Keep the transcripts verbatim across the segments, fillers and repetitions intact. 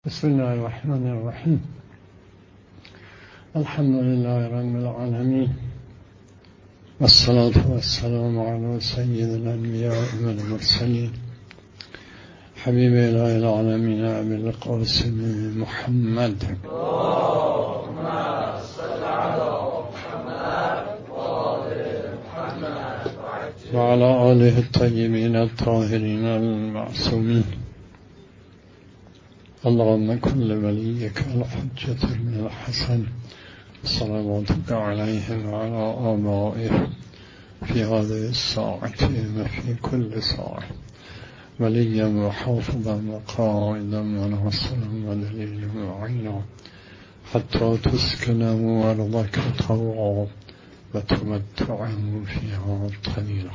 بسم الله الرحمن الرحیم. الحمد لله رب العالمین والصلاة والسلام علی سید الانبیاء والمرسلین حبیب اله العالمین ابی القاسم محمد اللهم صل علی محمد و علی آله الطیبین الطاهرین المعصومین. اللهم كن لوليك الحجة بن الحسن صلواتك عليه وعلى آبائه في هذه الساعة وفي كل ساعة وليا وحافظا وقائدا وناصرا ودليلا وعينا حتى تسكنه أرضك طوعا وتمتعه فيها طويلا.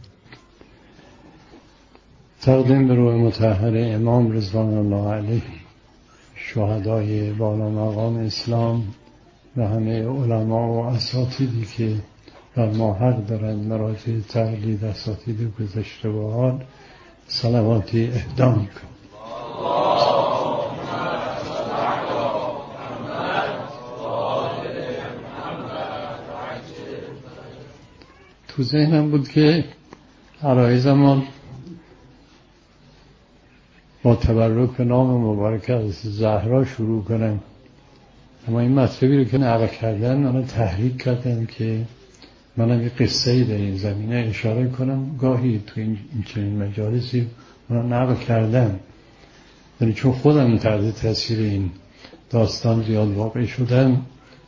تقدیم به روح مطهر امام رضوان الله علیه، شهدای بالا مقام اسلام و همه علما و اساتیدی که بر ما حق دارند مراجع تقلید اساتید گذشته و حال صلواتی اهدام کن. تو ذهنم بود که عرایزمان با تبرک به نام مبارک از زهرا شروع کنم، اما این مطلبی رو که نقل کردن منو تحریک کردن که منم یه قصه‌ای در این زمینه اشاره کنم. گاهی تو این چنین مجالسی منو نقل کردن، یعنی چون خودم تحت تاثیر این داستان زیاد واقع شدم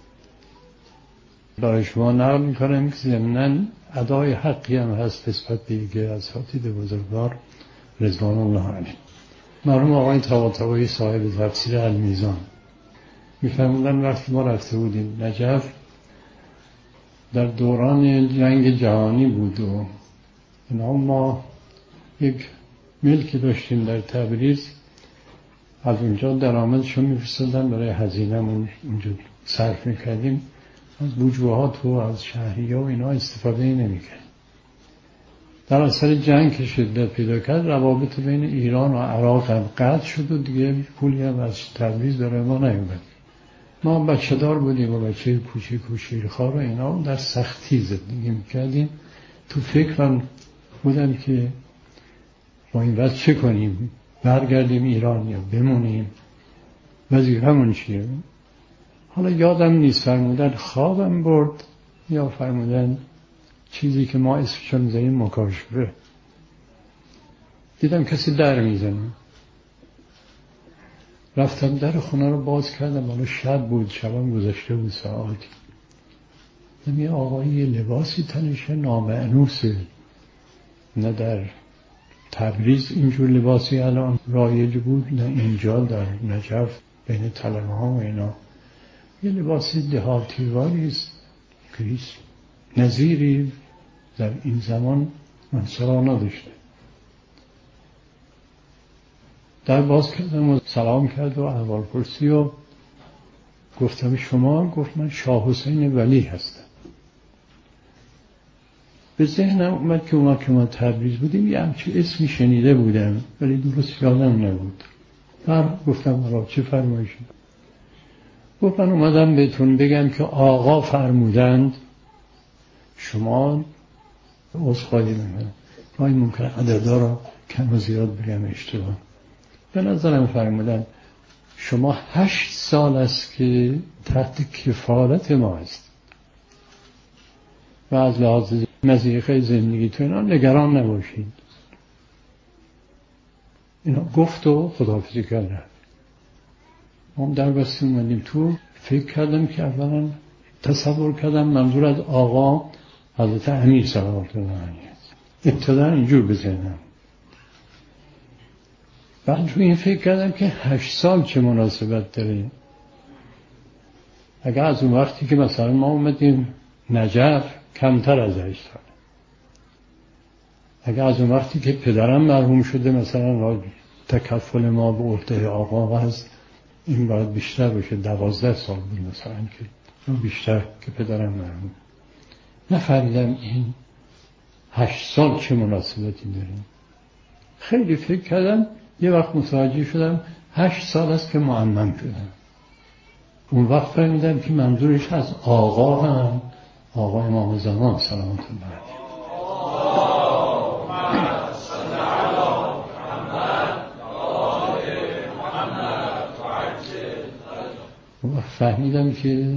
برای شما نقل میکنم که ضمناً ادای حقی هم هست نسبت به یکی از اساتید بزرگوار رضوان الله علیهم. مرحوم آقای طباطبایی صاحب تفسیر المیزان می‌فرمودن وقتی ما رفته بودیم نجف در دوران جنگ جهانی بود و اینا، ما یک ملکی داشتیم در تبریز، از اونجا درآمدشو می‌فرستادن برای هزینه‌مون اونجا صرف می‌کردیم، از بوجوهات و از شهریه و اینا استفاده نمی‌کردیم. در اثر جنگ که شدت پیدا کرد روابط بین ایران و عراق هم قطع شد و دیگه پولی هم از تبریز برای ما نیومد. ما بچه دار بودیم و بچه کوچیک و شیرخوار و اینا در سختی زندگی میکردیم. تو فکرم بودم که ما این وقت چه کنیم، برگردیم ایران یا بمونیم، وظیفه‌مون چیه؟ حالا یادم نیست فرمودن خوابم برد یا فرمودن چیزی که ما اسمشو می‌ذاریم مکاشفه. دیدم کسی در میزنه، رفتم در خونه رو باز کردم، حالا شب بود، شبم گذشته بود ساعتی. دیدم یه آقایی یه لباسی تنشه نامأنوسه، نه در تبریز اینجور لباسی الان رایج بود نه اینجا در نجف بین طلبه ها و اینا. یه لباسی دهاتیواری است که هیچ نظیری در این زمان منصرا نداشته. در باز کردم و سلام کرد و احوال پرسی و گفتم شما؟ گفت من شاه حسین ولی هستم. به ذهنم اومد که اونا که ما تبریز بودیم یه همچی اسمی شنیده بودم ولی درست یادم نبود. من گفتم حالا چه فرمایشی؟ گفت من اومدم بهتون بگم که آقا فرمودند شما عذرخواهی میکنم، گاهی ممکن عددا را کم و زیاد بگم اشتباه. به نظرم فرمودن شما هشت سال است که تحت کفالت ما است و از لحاظ مضیقه زندگی تو اینا نگران نباشید. اینا گفت و خداحافظی کردن. ما در بسته اومدیم تو. فکر کردم که اولا تصور کردم منظور از آقا حضرت امیر صلوات الله علیه ابتدا اینجور بزنم. بعد رو این فکر کردم که هشت سال چه مناسبت داره. اگر از اون وقتی که مثلا ما اومدیم نجف کمتر از هشت سال، اگر از اون وقتی که پدرم مرحوم شده مثلا تکفل ما به عهده آقا هست این باید بیشتر باشه، دوازده سال بود مثلا که بیشتر که پدرم مرحوم. نفهمیدم این هشت سال چه مناسبتی داره. خیلی فکر کردم، یه وقت متوجه شدم هشت سال است که معمم شدم. اون وقت فهمیدم که منظورش از آقا هم آقا امام زمان سلامت الله علیه. اون وقت فهمیدم که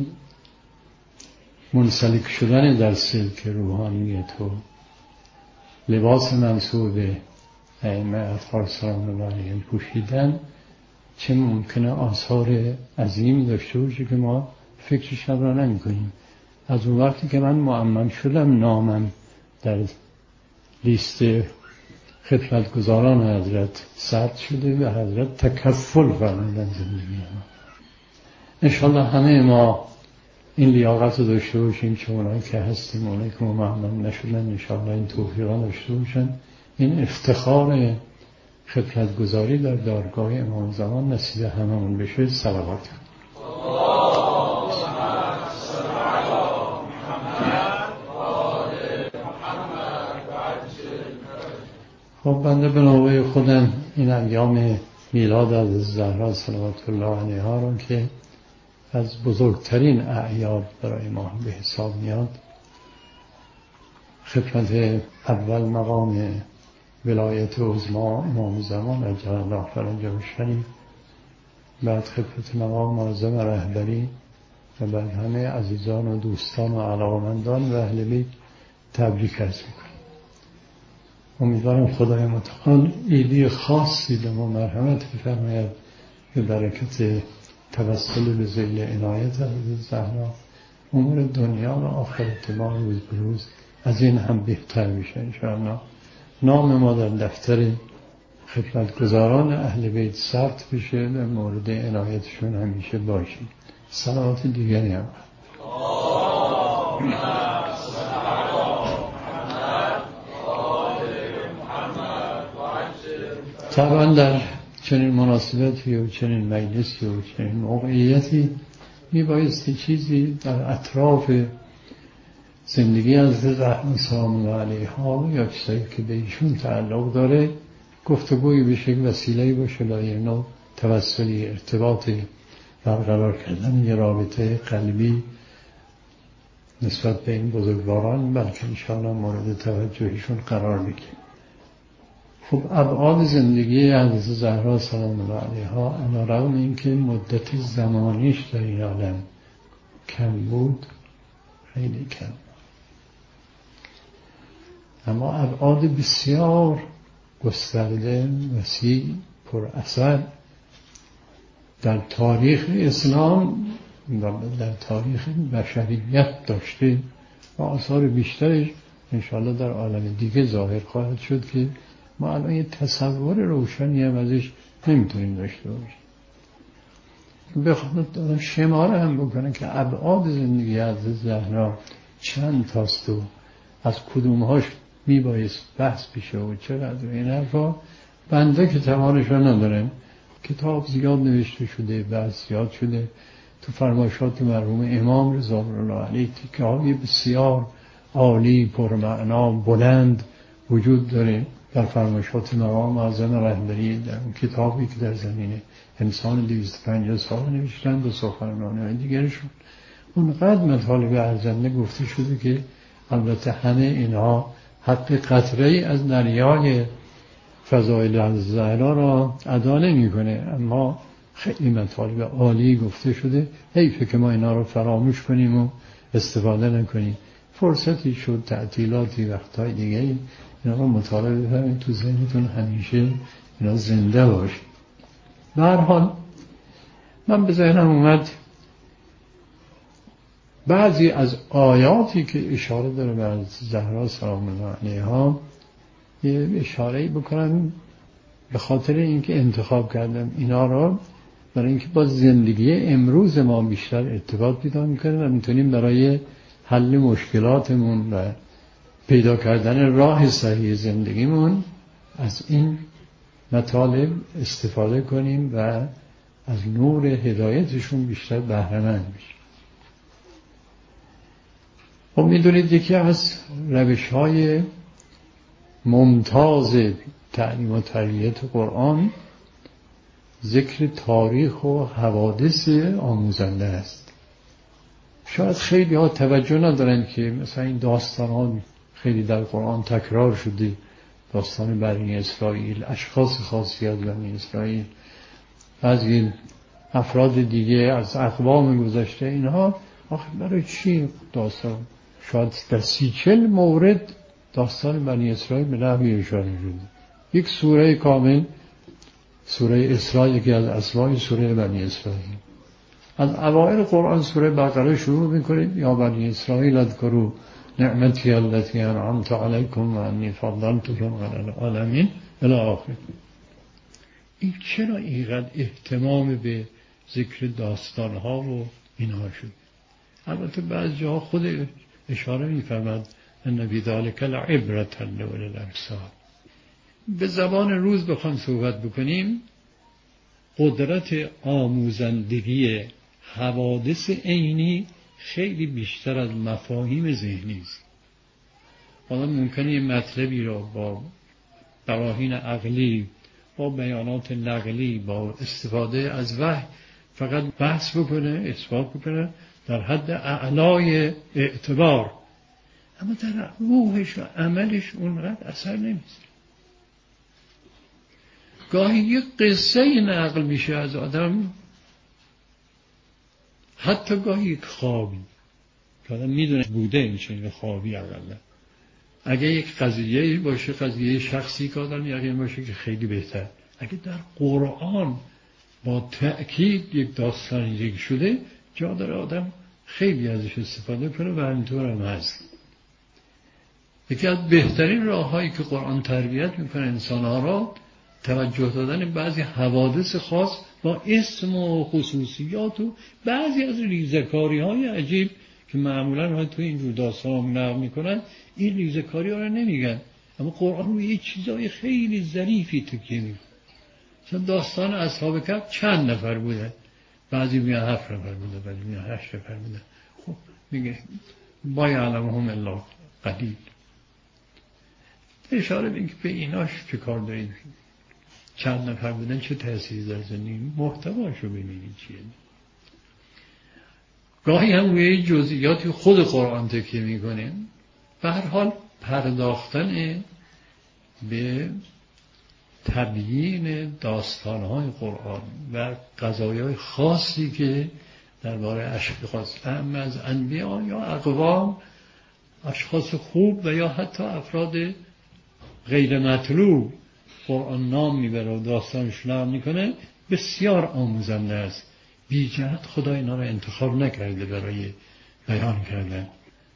منسلک شدن در سلک روحانیت و لباس منسوب به ائمه اطهار سلام الله علیهم پوشیدن چه ممکنه آثار عظیمی داشته باشه که ما فکرش را نمی کنیم. از اون وقتی که من معمم شدم نامم در لیست خدمتگزاران حضرت ثبت شده و حضرت تکفل فرمودن زندگی ما. انشاءالله همه ما این لیاقت رو داشته باشیم، چه اونایی که هستیم اونایی که معمم نشدن انشاءالله این توفیقا داشته باشن، این افتخار خدمتگزاری در دارگاه امام زمان نصیب هممون بشه. صلوات. خب بنده به نوبه خودم این ایام میلاد از زهرا صلوات الله علیها رو که از بزرگترین اعیاد برای ما به حساب میاد، خدمت اول مقام ولایت عظمی امام زمان عجل الله فرجه الشریف، بعد خدمت مقام معظم رهبری و بعد همه عزیزان و دوستان و علاقمندان و اهل بیت تبریک عرض میکنم. امیدوارم خدای متعال ایدی خاصی به ما مرحمت بفرماید به برکت توسل به ذیل عنایت حضرت زهرا امور دنیا و آخرت ما روز به روز از این هم بهتر میشه انشاءالله. نام ما در دفتر خدمتگزاران اهل بیت ثبت بشه و مورد عنایتشون همیشه باشیم. صلوات دیگری هم طبعا در چنین مناسبتی و چنین مجلسی و چنین موقعیتی می بایستی چیزی در اطراف زندگی از زهرا سلام الله علیها یا چیزایی که به ایشون تعلق داره گفتگویی بشه، وسیله‌ای باشه برای نوع توسلی ارتباطی برقرار کردن یه رابطه قلبی نسبت به این بزرگواران، بلکه انشاءالله مورد توجهشون قرار بگیریم. خب ابعاد زندگی حضرت زهرا سلام الله علیها علیرغم اینکه مدت زمانیش در این عالم کم بود، خیلی کم، اما ابعاد بسیار گسترده، وسیع، پر اثر در تاریخ اسلام و در تاریخ بشریت داشته و آثار بیشترش انشاءالله در عالم دیگه ظاهر خواهد شد که ما الان یه تصور روشنی هم ازش نمیتونیم داشته باشیم. بخوام دارم شماره هم بکنه که ابعاد زندگی حضرت زهرا چند تاست و از کدومهاش میبایست بحث بشه و چقدر این حرفا، بنده که توانش رو ندارم. کتاب زیاد نوشته شده، بحث زیاد شده، تو فرمایشات مرحوم امام رضا الله علیه تیکه های بسیار عالی پرمعنا بلند وجود داره در فرمایشات مقام معظم رهبری، در اون کتابی که در زمینه انسان دویست و پنجاه سال نوشتند و سخنرانی‌های دیگرشون اونقدر مطالب ارزنده گفته شده که البته همه اینها حق قطره‌ای از دریای فضایل حضرت زهرا را ادا نمی‌کنه، اما خیلی مطالب عالی گفته شده. حیفه که ما اینا رو فراموش کنیم و استفاده نکنیم. فرصتی شد تعطیلاتی وقتهای دیگه اینا رو مطالعه بفرمایید تو ذهنتون، همیشه اینا زنده باشه. به هر حال من به ذهنم اومد بعضی از آیاتی که اشاره داره به زهرا سلام الله علیها یه اشاره‌ای بکنم، به خاطر اینکه انتخاب کردم اینا رو برای اینکه با زندگی امروز ما بیشتر ارتباط پیدا می‌کنه و میتونیم برای حل مشکلاتمون و پیدا کردن راه صحیح زندگیمون از این مطالب استفاده کنیم و از نور هدایتشون بیشتر بهره مند بشیم. خب میدونید یکی از روش‌های ممتاز تعلیم و تربیت قرآن ذکر تاریخ و حوادث آموزنده است. شاید خیلی ها توجه ندارن که مثلا این داستان ها خیلی در قرآن تکرار شده، داستان بنی اسرائیل، اشخاص خاصی از بنی اسرائیل، بعضی افراد دیگه از اقوام گذشته، اینها آخه برای چی داستان؟ شاید در سی چل مورد داستان بنی اسرائیل به نحوی اشاره شده. یک سوره کامل، سوره اسراء، یکی از اسمای سوره بنی اسرائیل. از اوائل قرآن سوره بقره شروع میکنید یا بنی اسرائیل اذکروا نعمتی التي انعمت علیکم و انی فضلتکم علی العالمین الی آخر. این چرا اینقدر اهتمام به ذکر داستان ها و اینها شد؟ البته بعضی جاها خود اشاره میفرماد ان فی ذلک لعبرة لأولی الابصار. به زبان روز بخوام صحبت بکنیم، قدرت آموزندگی حوادث عینی خیلی بیشتر از مفاهیم ذهنی است. حالا ممکنه یه مطلبی را با براهین عقلی، با بیانات نقلی، با استفاده از وحی فقط بحث بکنه، اثبات بکنه در حد اعلای اعتبار، اما در روحش و عملش اونقدر اثر نمیذاره. گاهی یک قصه نقل میشه از آدم، حتی گاهی یک خوابی که آدم میدونه بوده این چنین خوابی. اقلا اگه یک قضیه باشه، قضیه شخصی که آدم یقین باشه که خیلی بهتر. اگه در قرآن با تأکید یک داستان یک شده، جا داره آدم خیلی ازش استفاده کنه و اینطور هم هست. یکی از بهترین راه‌هایی که قرآن تربیت میکنه انسان‌ها را، توجه دادن بعضی حوادث خاص با اسم و خصوصیات و بعضی از ریزه‌کاری‌های عجیب که معمولاً ها تو این جور داستان‌ها نقل میکنن، این ریزه‌کاری‌ها رو نمیگن، اما قرآن روی یه چیزای خیلی ظریفی تکیه میکنه. مثلا داستان اصحاب کهف چند نفر بوده؟ بعضی میگن هفت نفر بوده، بعضی میگن هشت نفر بوده. خب میگه ما یعلمهم الا قلیل. اشاره میگه به ایناش چه کار دارید؟ چند نفر بودن چه تأثیری در زندگی؟ محتواشو ببینید چیه. گاهی هم روی جزئیاتی خود قرآن تکیه میکنیم. به هر حال پرداختن به تبیین داستان‌های قرآن و قضایای خاصی که درباره اشخاص اهم از انبیا یا اقوام، اشخاص خوب و یا حتی افراد غیر مطلوب قرآن نام میبره و داستانش نام میکنه، بسیار آموزنده است. بی جهت خدا اینا رو انتخاب نکرده برای بیان کردن.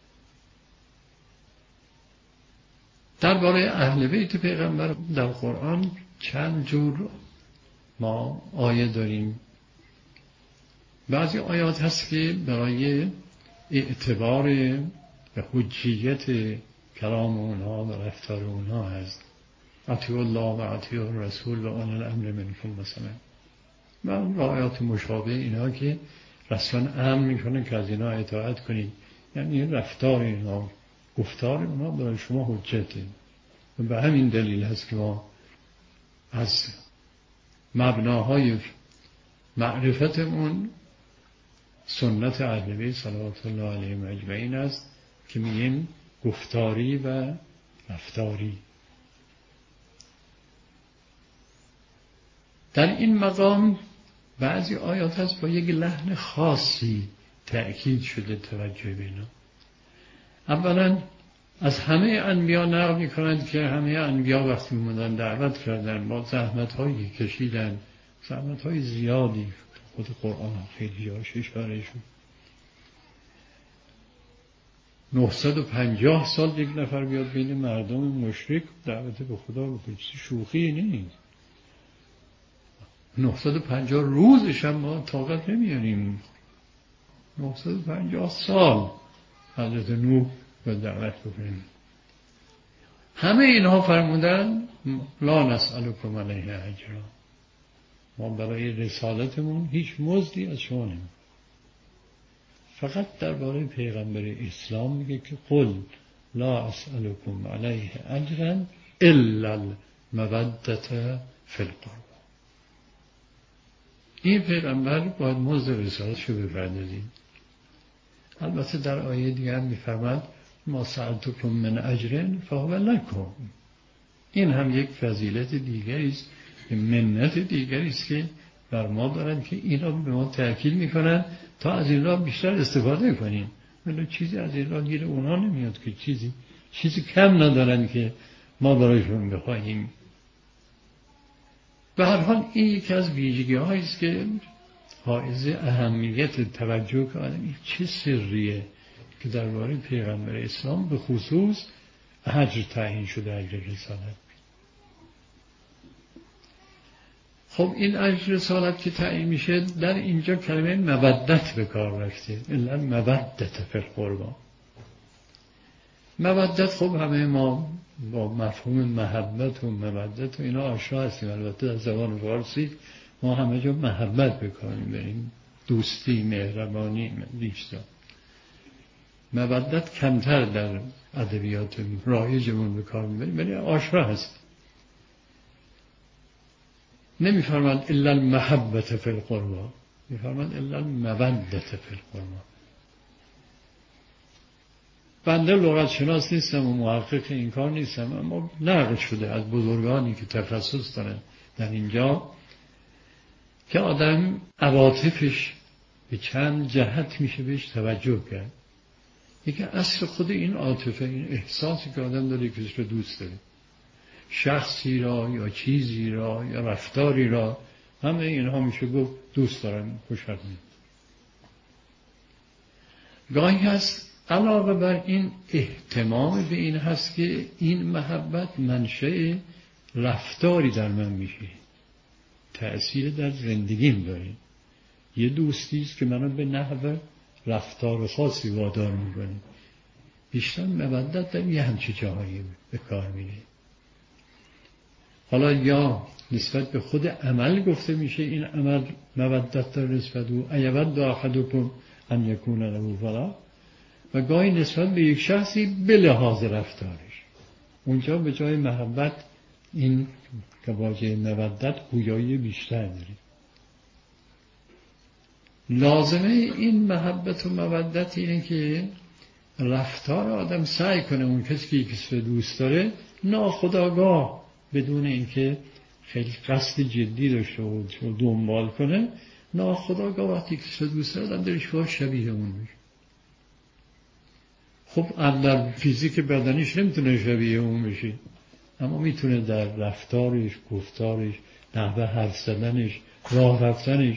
درباره اهل بیت پیغمبر در قرآن چند جور ما آیه داریم. بعضی آیات هست که برای اعتبار و حجیت کلام اونها و رفتار اونها هست. اطیعوا الله و اطیعوا الرسول و اولي الامر منکم مثلا. و آیات مشابه اینا که رسما امر میکنه که از اینا اطاعت کنید، یعنی رفتار اینا، گفتار اونا برای شما حجته. و به همین دلیل هست که ما از مبناهای معرفتمون سنت اهل بیت صلوات الله علیهم اجمعین است که میگیم گفتاری و رفتاری. در این مقام بعضی آیات هست با یک لحن خاصی تأکید شده توجه به اینا. اولا از همه انبیا نقل می‌کنند که همه انبیا وقتی اومدن دعوت کردن با زحمت‌هایی کشیدن، زحمت‌های زیادی، خود قرآن خیلی جاش اشاره شد. نهصد و پنجاه سال یک نفر بیاد بین مردم مشرک دعوت به خدا بکنه، شوخی نیست. نهصد و پنجاه روزش هم ما طاقت نمیاریم. نهصد و پنجاه سال حضرت نوح به دعوت بکنیم. همه اینها فرمودن لا نسألکم علیه اجرا، ما برای رسالتمون هیچ مزدی از شما نمی‌خوایم. فقط درباره پیغمبر اسلام میگه که قل لا اسألکم علیه اجرا الا المودة فی القربى. این پیغمبر باید مزد رسالتشو بپردازیم. البته در آیه دیگه هم میفرماد ما سألتکم من اجر فهو لکم. این هم یک فضیلت دیگری است، منت دیگری است که بر ما دارن که اینا به ما تأکید میکنن تا از این راه بیشتر استفاده کنیم. ولی چیزی از این راه گیر اونا نمیاد که چیزی چیزی کم ندارن که ما برایشون بخواهیم. به هر حال این یکی از ویژگی هایی است که حائز اهمیت توجه که آدم چه سریه که درباره پیغمبر اسلام به خصوص اجر تعیین شده، اجر رسالت. خب این اجر رسالت که تعیین میشه در اینجا کلمه مودت به کار رفته، الا مودت فی القربا. مودت خب همه ما با مفهوم محبت و مودت و اینا آشنا هستیم. البته در زبان فارسی ما همه جا محبت به کار میبریم، دوستی، مهربانی، بیشتر. مودت کمتر در ادبیات رایجمون به کار میبریم، ولی آشنا هست. نمیفرماد الا المحبت فی القربا، میفرماد الا المودت فی القربا. بنده لغت شناس نیستم و محقق این کار نیستم، اما نقل شده از بزرگانی که تخصص دارن در اینجا که آدم عواطفش به چند جهت میشه بهش توجه کرد. یکی اصل خود این عاطفه، این احساسی که آدم داره کسی رو دوست داره، شخصی را یا چیزی را یا رفتاری را، همه اینها میشه گفت دوست دارن، خوشحال میشن. گاهی هست علاوه بر این اهتمام به این هست که این محبت منشأ رفتاری در من میشه، تأثیر در زندگیم داره. یه دوستی است که منو به نحو رفتار خاصی وادار میکنه. بیشتر مودت در یه همچه جاهایی به کار میره. حالا یا نسبت به خود عمل گفته میشه این عمل مودت در نسبت او، ایود احدکم ان یکون له فلا، و گاهی نسبت به یک شخصی به لحاظ رفتارش. اونجا به جای محبت این که واژه مودت گویایی بیشتر داره. لازمه این محبت و مودت اینه که رفتار آدم سعی کنه اون کسی که کسی دوست داره ناخودآگاه بدون اینکه خیلی قصد جدی داشته و دنبال کنه، ناخودآگاه وقتی کسی دوست داره آدم درش باید شبیه اون میشه. خب در فیزیک بدنیش نمیتونه شبیه اون بشه، اما میتونه در رفتارش، گفتارش، نحوه حرف زدنش، راه رفتنش.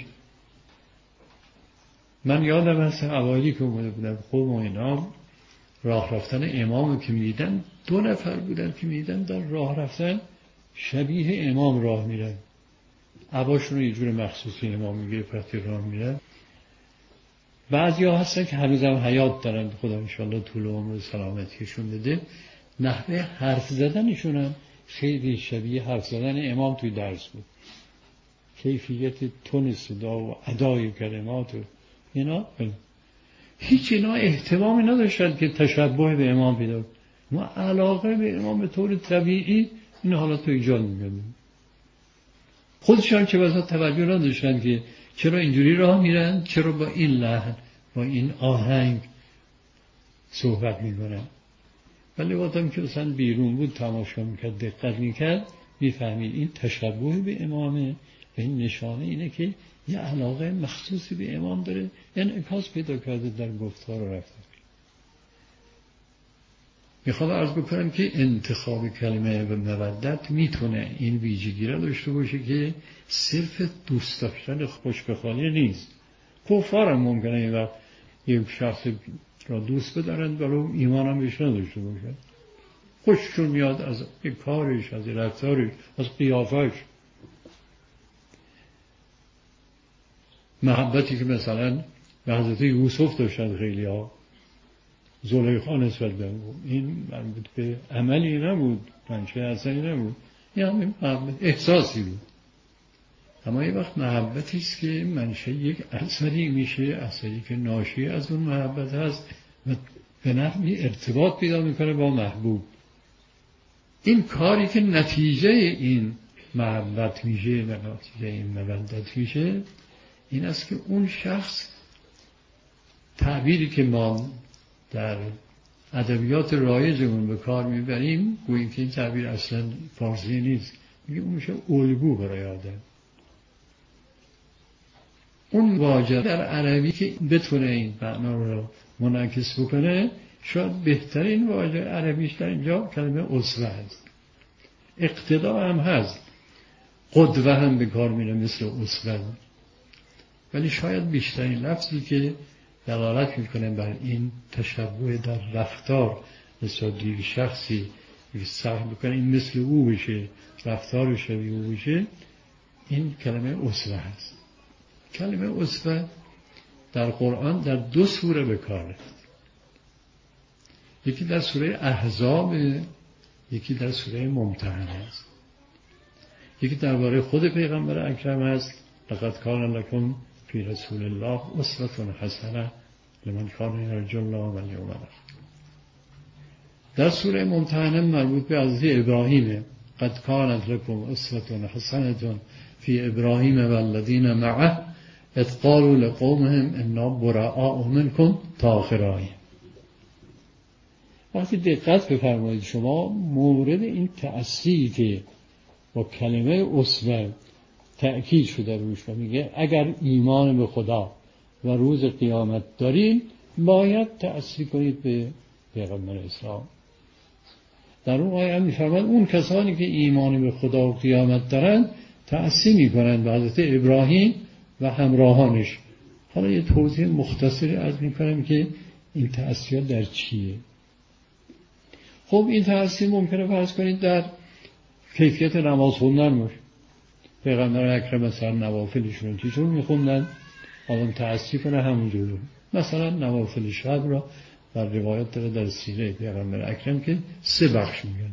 من یادم هست اوایلی که اومده بودم خب و اینا راه رفتن امام که میدیدن، دو نفر بودن که میدیدن در راه رفتن شبیه امام راه میرن، عباشون رو یه جور مخصوصی امام میگه وقتی راه میرن. بعضی ها هستن که هنوزم حیات دارن، خدا انشالله طول عمر و سلامتیشون بده، نحوه حرف زدنشون هم خیلی شبیه حرف زدن امام توی درس بود. کیفیت تون صدا و ادای کلمات و اینا، هیچ اینا احتمامی نداشتن که تشبه به امام پیدا. ما علاقه به امام به طور طبیعی این حالات رو ایجاد می‌کردیم. خودشان چه بسا توجه نداشتن که چرا اینجوری راه میرن، چرا با این لحن با این آهنگ صحبت میکنن. ولی وقتی که اصلا بیرون بود تماشا میکرد، دقت میکرد، میفهمید این تشبه به امامه و این نشانه اینه که یه علاقه مخصوصی به امام داره، انعکاس پیدا کرده در گفتار و رفتار. میخوام عرض بکنم که انتخاب کلمه و مودت میتونه این ویژگی را داشته باشه که صرف دوست داشتن خوش به خالی نیست. کفار هم ممکنه این وقت یک شخص را دوست بدارن ولو ایمان هم بهش نداشته باشن، خوششون میاد از این کارش، از این رفتارش، از قیافش. محبتی که مثلا به حضرت یوسف داشتن خیلی ها، زلیخا نسبت به این مربوط به عملی نبود، منشه اصلی نبود، این همین احساسی بود. اما یه وقت محبتی است که منشه یک اثری میشه، اثری که ناشی از اون محبت هست و به نحوی ارتباط پیدا میکنه با محبوب. این کاری که نتیجه این محبت میشه و نتیجه این مودت میشه این است که اون شخص تعبیری که ما در ادبیات رایجمون به کار میبریم گوییم که این تعبیر اصلا فارسی نیست، میگه اون میشه الگو برای آدم. اون واژه در عربی که بتونه این معنا رو منعکس بکنه، شاید بهترین واژه عربیش در اینجا کلمه اسوه هست. اقتدا هم هست، قدوه هم به کار میره مثل اسوه، ولی شاید بیشترین لفظی که دلالت میکنه بر این تشبه در رفتار نسبت به یک شخصی که سعی میکنه این مثل او بشه، رفتار شبیه او بشه، این کلمه اسوه هست. کلمه اسوه در قرآن در دو سوره به کار رفت. یکی در سوره احزاب، یکی در سوره ممتحنه است. یکی درباره خود پیغمبر اکرم است، لقد کان لکم فی رسول الله اسوة حسنه لمن کان یرجو الله والیوم الاخر. در سوره ممتحنه مربوط به حضرت ابراهیم، قد کانت لکم اسوة حسنه فی ابراهیم والذین معه اذ قالوا لقومهم انا براء منکم تا آخر آیه. وقتی دقت بفرمایید شما مورد این تأثیری که با کلمه اسوه تأکید شده روش و میگه اگر ایمان به خدا و روز قیامت دارین باید تأثیر کنید به پیغمبر اسلام. در اون آیه هم میفرماید اون کسانی که ایمان به خدا و قیامت دارن تأثیر میکنن به حضرت ابراهیم و همراهانش. حالا یه توضیح مختصری عرض میکنم که این تأثیر در چیه. خب این تأثیر ممکنه فرض کنید در کیفیت نماز خوندن باشه. پیغمبر اکرم مثلا نوافلشون چیزون میخوندن، آدم تأثیر کنه همونجور. مثلا نوافل شب را در روایت داره در سیره پیغمبر اکرم که سه بخش میگن.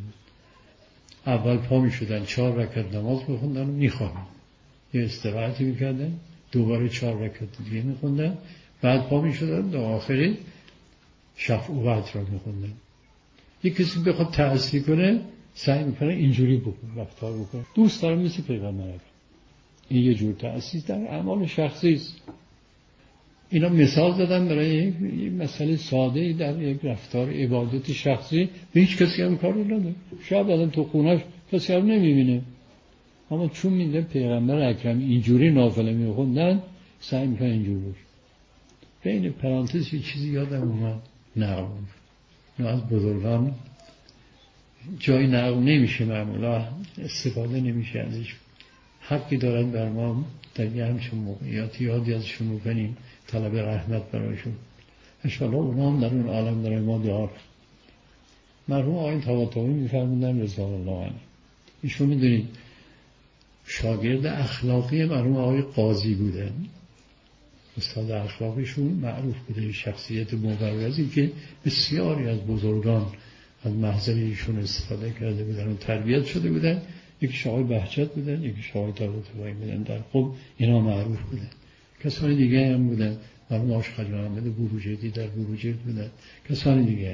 اول پا میشدن چهار رکعت نماز میخوندن و میخوابن، یه استراحتی میکردن، دوباره چهار رکعت دیگه میخوندن، بعد پا میشدن تا آخری شفع و وتر را میخوندن. یک کسی بخواد تأثیر کنه سعی میکنه اینجوری بکنه، رفتار بکنه، دوست داره مثل پیغمبر اکرم. این یه جور تأثیر در اعمال شخصی است. اینا مثال دادن برای یک مسئله ساده در یک رفتار عبادت شخصی. به هیچ کسی هم کاری نداره. شاید آدم تو خونهش کسی هم نمیبینه، اما چون میده پیغمبر اکرم اینجوری نافله میخوندن سعی میکنه اینجوری باشه. بین پرانتز یه چیزی یادم اومد، نقل از بزرگان جای نقل نمیشه، معمولا استفاده نمیشه ازش. حقی دارن بر ما در یه همچون موقعیات یادی ازشون میکنیم، طلب رحمت برایشون. انشاءالله اونا هم در اون عالم در ما دار. مرحوم آقای طباطبایی میفرمودن رضوان الله عنه، ایشون میدونید شاگرد اخلاقی مرحوم آقای قاضی بودن. استاد اخلاقیشون معروف بوده، شخصیت مبرزی که بسیاری از بزرگان از محضر ایشون استفاده کرده بودن و تربیت شده بودن. یکی آقای بهجت بودن، یکی آقای طباطبایی بودن. در خب اینا معروف بودن. کسانی دیگه هم بودن، مرحوم آشقر احمد بروجردی در بروجرد بودن، کسانی دیگه.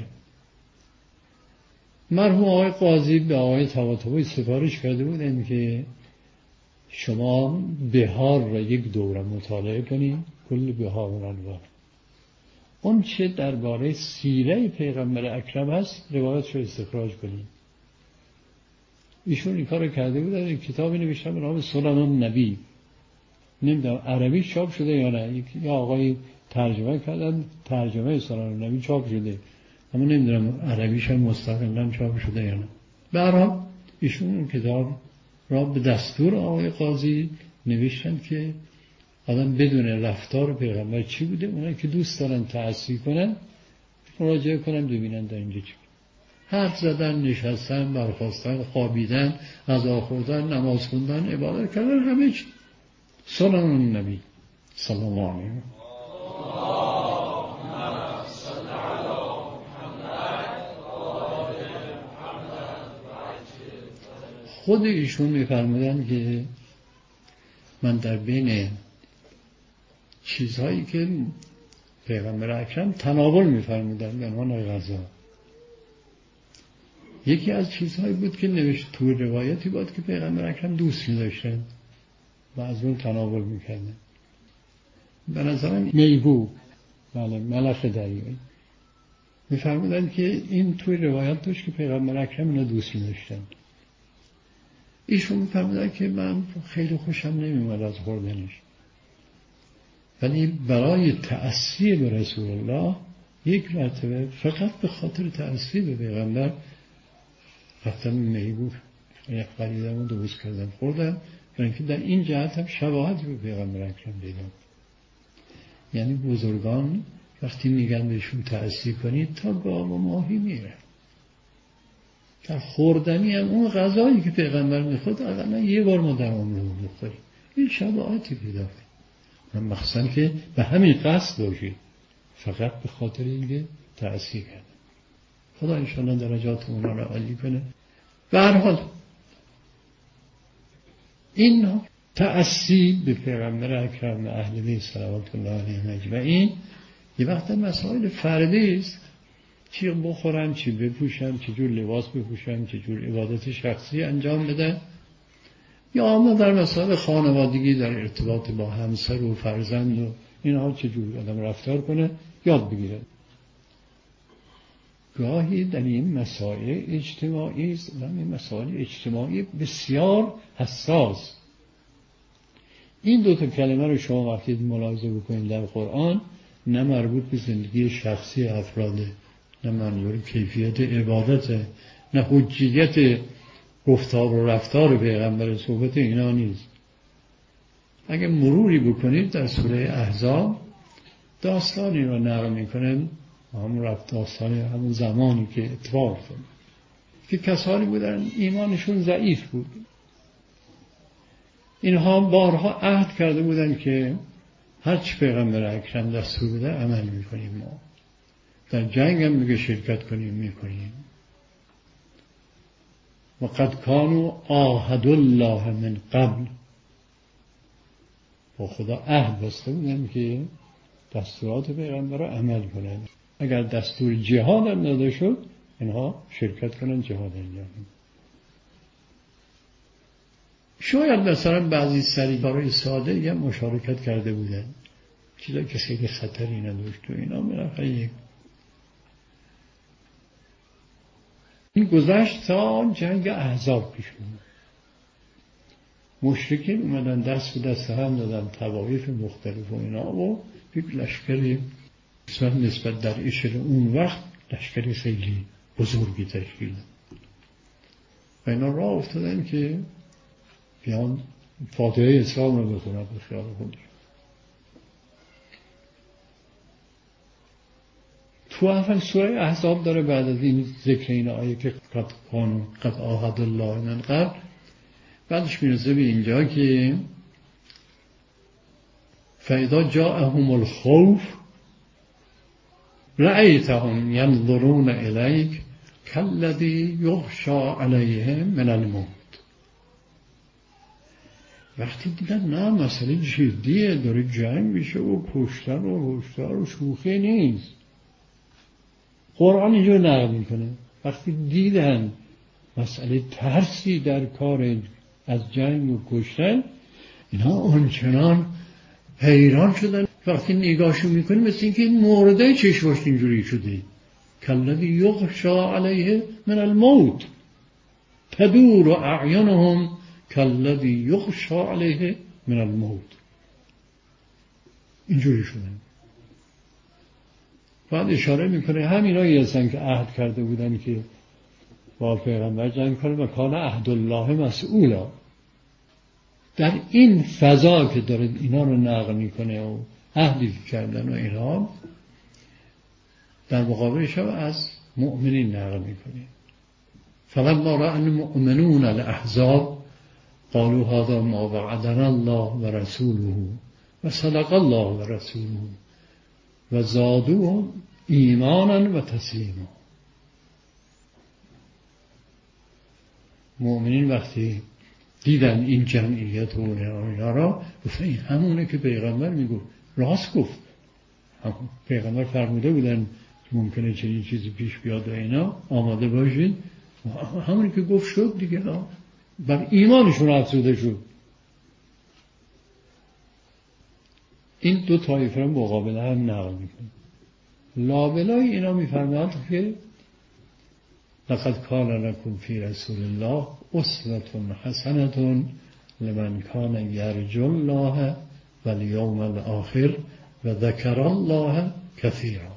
مرحوم آقای قاضی به آقای طباطبایی سفارش کرده بودن که شما بهار را یک دوره مطالعه کنید، کل بهار و انوار، اون چه درباره سیره پیغمبر اکرم هست روایتش رو استخراج کنید. ایشون این کار کرده بودن، یک کتابی نوشتن به نام سنن النبی، نمیدونم عربی چاپ شده یا نه، یا آقای ترجمه کردن، ترجمه سنن النبی چاپ شده، اما نمیدونم عربیش هم مستقلا چاپ شده یا نه. به هر حال ایشون اون کتاب را به دستور آقای قاضی نوشتن که آدم بدون رفتار پیغمبر چی بوده، اونایی که دوست دارن تأثیر کنن مراجعه کنن ببینن در اینجا چی. حرف زدن، نشستن، برخاستن، خوابیدن، غذا خوردن، نماز خوندن، عبادت کردن، همه چی سنن النبی صلی الله علیه و خود ایشون می‌فرمودن که من در بین چیزهایی که پیغمبر اکرم تناول می‌فرمودن به عنوان غذا، یکی از چیزهایی بود که نوشت تو روایتی بود که پیغمبر اکرم دوست می‌داشتن و از اون تناول می‌کردن. به نظرم میگو بله ملخ دریایی میفرمودن که این توی روایت داشت که پیغمبر اکرم اینو دوست می‌داشتن. ایشون میفرمودن که من خیلی خوشم نمیومد از خوردنش، ولی برای تأثیر به رسول الله یک مرتبه فقط به خاطر تأثیر به پیغمبر رفتم میگو یک خریدم و درست کردم خوردم، برای اینکه در این جهت هم شباهتی به پیغمبر اکرم دیدم. یعنی بزرگان وقتی میگن بهشون تأثیر کنید تا گاو و ماهی میره، در خوردنی هم اون غذایی که پیغمبر میخورد اقلا یه بار ما در عمر رو بخوریم، این شباهتی پیدا کنید، مخصوصا که به همین قصد باشید، فقط به خاطر اینکه تأثیر کرد. خدا انشاءالله درجات اونا رو عالی کنه. به هر حال این تأثیر به پیغمبر اکرم اهل بیت صلوات الله علیهم اجمعین یه وقت مسائل فردی است، چی بخورم، چی بپوشم، چه جور لباس بپوشم، چه جور عبادت شخصی انجام بدم، یا اما در مسائل خانوادگی در ارتباط با همسر و فرزند و اینها چه جور آدم رفتار کنه یاد بگیره. گاهی در این مسائل اجتماعی است، در این مسائل اجتماعی بسیار حساس. این دو تا کلمه رو شما وقتی ملاحظه بکنید در قرآن، نه مربوط به زندگی شخصی افراده، نه منظور کیفیت عبادت، نه حجیت گفتار و رفتار پیغمبر، صحبت اینا نیست. اگه مروری بکنید در سوره احزاب داستانی رو نقل میکنن، همون رفت داستانی همون زمانی که اتفاق افتاد که کسانی بودن ایمانشون ضعیف بود، اینها بارها عهد کرده بودن که هرچی پیغمبر اکرم دستور بده عمل میکنیم، ما در جنگ هم میگه شرکت کنیم میکنیم. و قد کانوا عاهدوا الله من قبل، با خدا عهد بسته بودن که دستورات پیغمبر رو عمل کنن، اگر دستور جهاد هم داده شد اینها شرکت کنن جهاد انجام بدن. شاید مثلا بعضی سریع‌کارای ساده یا مشارکت کرده بودن، چیزایی که خیلی خطری نداشت و اینا بالاخره یک این گذشت تا جنگ احزاب پیش اومد. مشرکین اومدن دست به دست هم دادن، طوایف مختلف و اینا، و یک لشکری نسبت نسبت در اشل اون وقت لشکری خیلی بزرگی تشکیل داد و اینا راه افتادن که بیان فاتحه اسلام رو بخونن به خیال خودش. تو اول سوره احزاب داره بعد از این ذکر این آیه که قد کانوا قد عاهد الله من قبل، بعدش میرسه به اینجا که فاذا جاءهم الخوف رأیتهم ینظرون الیک کالذی یغشی علیهم من الموت. وقتی دیدن نه مسئله جدیه، داره جنگ میشه و کشتن و هشدار و شوخی نیست، قرآن اینجا نقل میکنه، وقتی دیدن مسئله ترسی در کار از جنگ و کشتن، اینا آنچنان حیران شدن، وقتی نگاهشون میکنی مثل اینکه این مورده چشماش اینجوری شده، کالذی یغشی علیه من الموت تدور اعینهم کالذی یغشی علیه من الموت، اینجوری شدن. بعد اشاره میکنه همینایی هستن که عهد کرده بودن که با پیغمبر جنگ کنه و کان عهد الله مسئولا. در این فضا که داره اینا رو نقل میکنه و عهدی کردن و اینا، در مقابلش هم از مؤمنین نقل میکنه. فلما رأى المؤمنون الاحزاب قالوا هذا ما وعدنا الله ورسوله وصدق الله ورسوله وزادوهم ایمانا و تسلیما. مؤمنین وقتی دیدن این جمعیت و اینا را گفتن این همونه که پیغمبر میگفت، راست گفت، پیغمبر فرموده بودن ممکنه چنین چیزی پیش بیاد و اینا آماده باشید، همونی که گفت شد دیگه، بر ایمانشون افزوده شد. این دو طایفه رو مقابله هم نقل میکنه. لابلای اینا میفرماد که لقد کان لکم فی رسول الله اسوة حسنة لمن کان یرجو الله والیوم الاخر و ذکر الله کثیرا.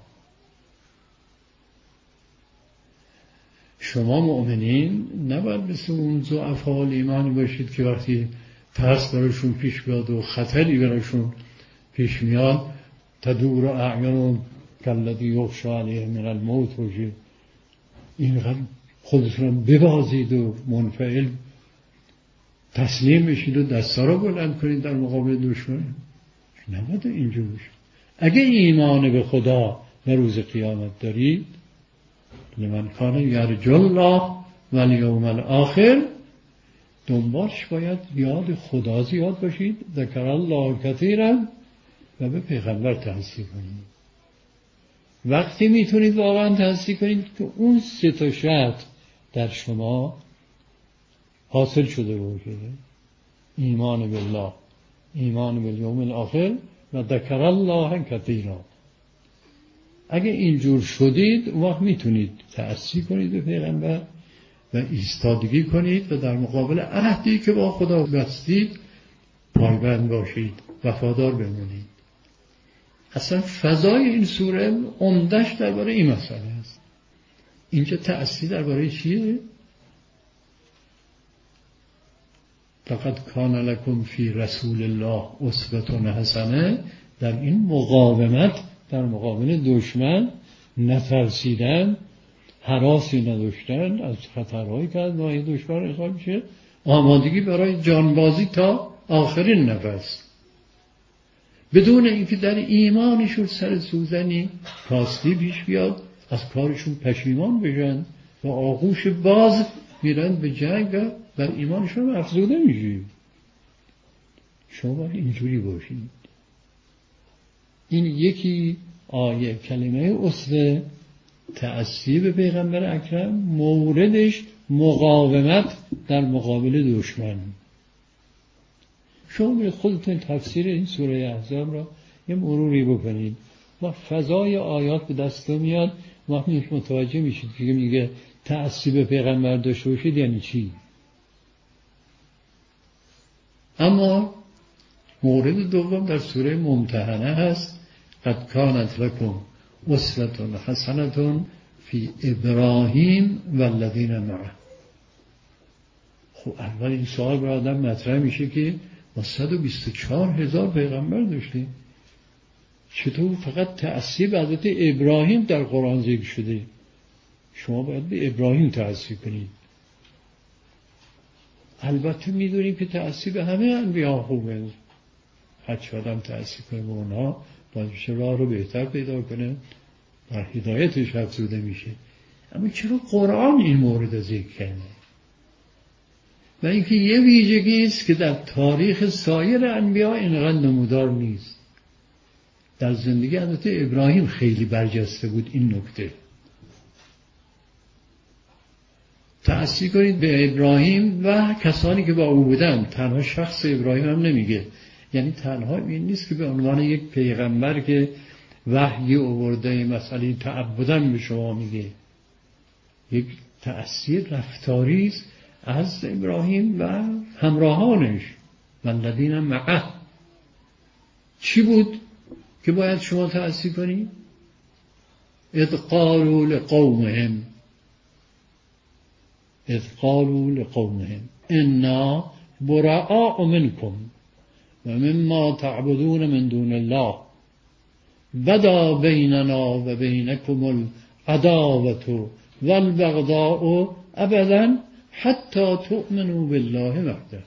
شما مؤمنین نباید مثل اون ضعفاء ایمانی باشید که وقتی ترس براشون پیش بیاد و خطری براشون پیش میاد تدور اعیان کالذی یغشی علیه من الموت باشید، اینقدر خودتون رو ببازید و منفعل تسلیم بشید و دستا رو بلند کنید در مقابل دشمن. نباید اینجور باشید. اگه ایمان به خدا و روز قیامت دارید، لمن کان یرجو الله و الیوم الاخر، دنبالش باید یاد خدا زیاد باشید، ذکر الله کثیرا، و به پیغمبر تحصیل کنید. وقتی میتونید واقعا تحصیل کنید که اون سه تا شرط در شما حاصل شده باشه: ایمان بالله، ایمان بالیوم الاخر و ذکر الله کثیرا. اگه اینجور شدید اون وقت میتونید تأثیر کنید به پیغمبر و ایستادگی کنید و در مقابل عهدی که با خدا بستید پایبند باشید، وفادار بمونید. اصلا فضای این سوره عمدش درباره این مسئله است. اینجا تأثیر درباره چیه؟ لقد کان لکم فی رسول الله اسوة حسنه، در این مقاومت در مقابل دشمن، نترسیدن، هراسی نداشتن از خطرهایی که از ناحیه دشمن احساس میشه، آمادگی برای جانبازی تا آخرین نفس، بدون اینکه در ایمانشون سر سوزنی کاستی پیش بیاد، از کارشون پشیمان بشن و آغوش باز میرن به جنگ و در ایمانشون افزوده میشه. شما باید اینجوری باشید. این یکی آیه کلمه اسوه تأثیر به پیغمبر اکرم، موردش مقاومت در مقابل دشمن. شما خودتون تفسیر این سوره احزاب را یه مروری بکنید و فضای آیات به دست میاد، وقتی متوجه میشید که میگه تأثیر به پیغمبر داشته باشید یعنی چی. اما مورد دوم در سوره ممتحنه هست: قد کانت لکم اسوة حسنة فی ابراهیم والذین معه. خب اول این سوال بر آدم مطرح میشه که ما صد و بیست و چهار هزار پیغمبر داشتیم، چطور فقط تأثیر به حضرت ابراهیم در قرآن ذکر شده؟ شما باید به ابراهیم تأثیر کنید. البته میدونیم که تأثیر به همه انبیا خوبه، هرچی آدم تأثیر کنه به اونها باید میشه راه رو بهتر پیدا کنه، در هدایتش افزوده میشه. اما چرا قرآن این مورد ذکر کرده؟ و اینکه یه ویژگی است که در تاریخ سایر انبیا اینقدر نمودار نیست. در زندگی حضرت ابراهیم خیلی برجسته بود این نکته. تأثیر کنید به ابراهیم و کسانی که با او بودن. تنها شخص ابراهیم هم نمیگه، یعنی تنها این نیست که به عنوان یک پیغمبر که وحی آورده مسئله تعبدن به شما میگه. یک تأثیر رفتاری است از ابراهیم و همراهانش. والذین معه چی بود که باید شما تأثیر کنید؟ اذ قالوا لقومهم اذ قالوا لقومهم انا براء منكم و مما تعبدون من دون الله بدا بیننا و بینکم العداوة والبغضاء ابدا حتی تؤمنوا بالله وحده.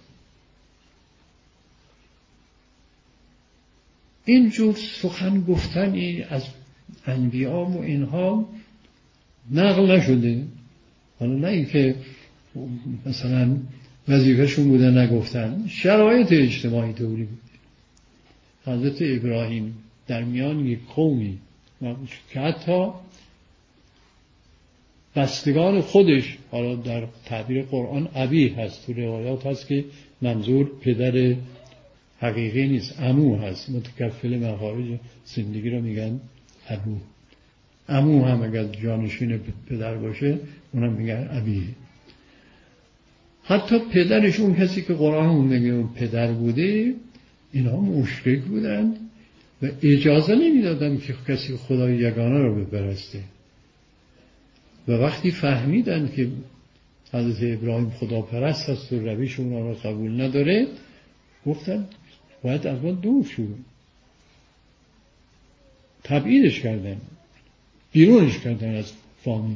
اینجور سخن گفتنی از انبیا و اینها نقل نشده. حالا نه این که مثلا وظیفه‌شون بوده نگفتن، شرایط اجتماعی طوری بود. حضرت ابراهیم در میان یک قومی که حتی بستگان خودش، حالا در تعبیر قرآن ابی هست، تو روایات هست که منظور پدر حقیقی نیست، عمو هست. متکفل مخارج زندگی رو میگن ابو. عمو هم اگر جانشین پدر باشه اونم میگن ابی. حتی پدرش، اون کسی که قرآن میگه پدر بوده، اینا مشرک بودن و اجازه نمیدادن که کسی خدای یگانه رو بپرسته. و وقتی فهمیدن که حضرت ابراهیم خداپرست هست و روش اونا رو قبول نداره، گفتن باید از ما دور شد، تبعیدش کردن، بیرونش کردن از فامیل.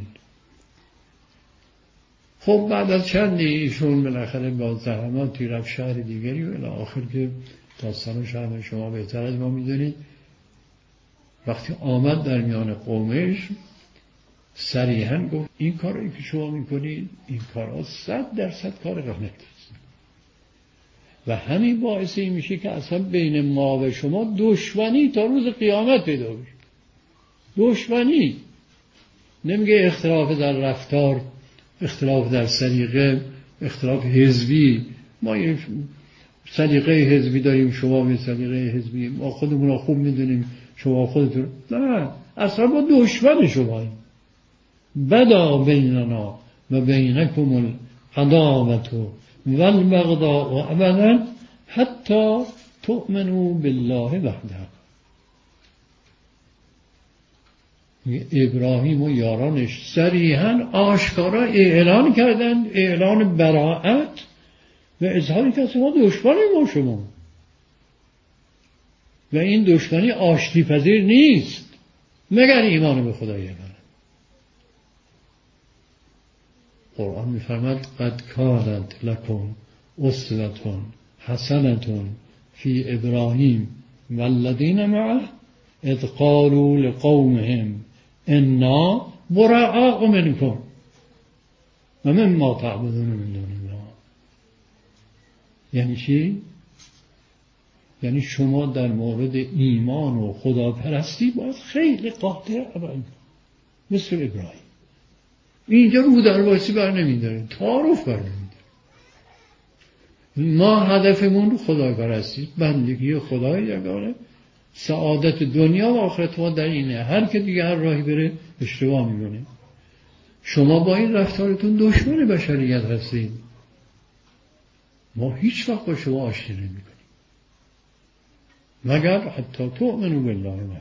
خب بعد از چند ایشون بالاخره با زحماتی رفت شهر دیگری و الی آخر که داستان شهر شما بهتر از ما میدونید. وقتی آمد در میان قومش صریحا گفت این کاری که شما میکنید این کارها صد درصد کار رحمت است و همین باعث این میشه که اصلا بین ما و شما دشمنی تا روز قیامت پیدا بشه. دشمنی. نمیگه اختلاف در رفتار، اختلاف در سلیقه، اختلاف حزبی. ما یه سلیقه حزبی داریم، شما یه سلیقه حزبی، ما خودمون رو خوب میدونیم، شما خودتون. نه، اصلا ما دشمن شماییم. بدا بیننا و بینکم العداوة والبغضاء ابدا حتی تؤمنوا بالله وحده. ابراهیم و یارانش صریحاً آشکارا اعلان کردند، اعلان براءت و اظهار که ما دشمنی ما شما و این دشمنی آشتی پذیر نیست مگر ایمان به خدا یگانه. قرآن می‌فرماید قد کانت لکم اسوة حسنة فی ابراهیم والذین معه اذ قالوا لقومهم انا براء منکم و مما تعبدون من دون الله. یعنی چی؟ یعنی شما در مورد ایمان و خداپرستی باید خیلی قاطع عمل مثل ابراهیم. اینجا رو در واسی بر نمیداریم، تعارف بر نمیداریم. ما هدفمون خداپرستی، بندگی خدای یگانه، سعادت دنیا و آخرت ما در اینه. هر که دیگه هر راهی بره اشتباه میکنه. شما با این رفتارتون دشمن بشریت هستید. ما هیچ وقت با شما آشتی نمیکنیم مگر حتی تؤمنوا بالله وحده.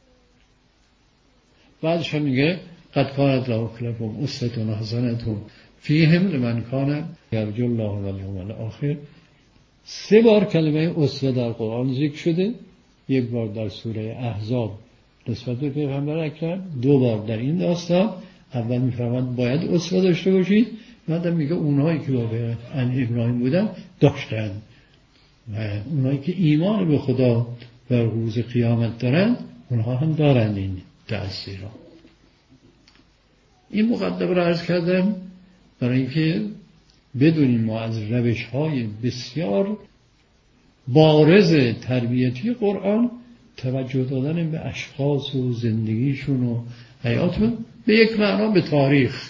بعدش هم میگه قد کانت لکم اسوة حسنة فیهم لمن کان یرجو الله والیوم الاخر. سه بار کلمه اسوه در قرآن ذکر شده. یک بار در سوره احزاب نسبت به پیغمبر اکرم، دو بار در این داستان. اول میفرماید باید اسوه داشته باشید، بعد میگه اونهایی که با ابراهیم بودن داشتن و اونهایی که ایمان به خدا و روز قیامت دارن اونها هم دارن این تأثیر را. این مقدمه را عرض کردم برای اینکه بدونیم ما از روش‌های بسیار بارز تربیتی قرآن توجه دادن به اشخاص و زندگیشون و حیاتون، به یک معنا به تاریخ.